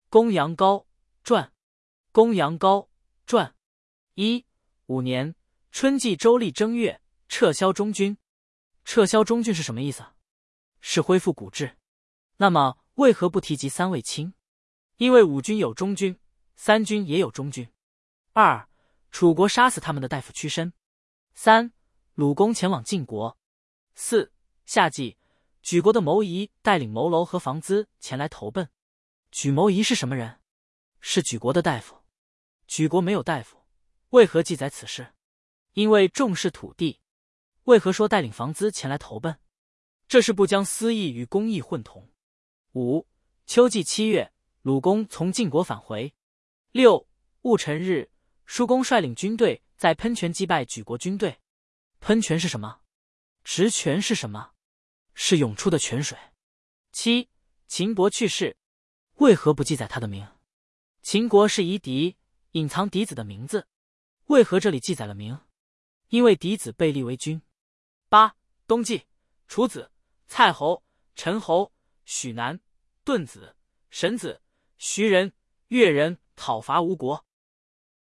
公羊高传。公羊高传。5年，春季周历正月，撤销中军。撤销中军是什么意思？是恢复古制。那么为何不提及三卫青？因为五军有中军，三军也有中军。2. 楚国杀死他们的大夫屈身。3. 鲁公前往晋国。4. 夏季，莒国的牟仪带领牟楼和房资前来投奔。莒牟仪是什么人？是莒国的大夫。莒国没有大夫，为何记载此事？因为重视土地。为何说带领房资前来投奔？这是不将私义与公义混同。5. 秋季7月，鲁公从晋国返回。6. 戊辰日，叔公率领军队在喷泉击败莒国军队。喷泉是什么？池泉是什么？是涌出的泉水。7. 秦伯去世，为何不记载他的名？秦国是夷狄，隐藏嫡子的名字，为何这里记载了名？因为嫡子被立为君。8. 冬季，楚子、蔡侯、陈侯、许南、顿子、沈子、徐人、越人讨伐吴国。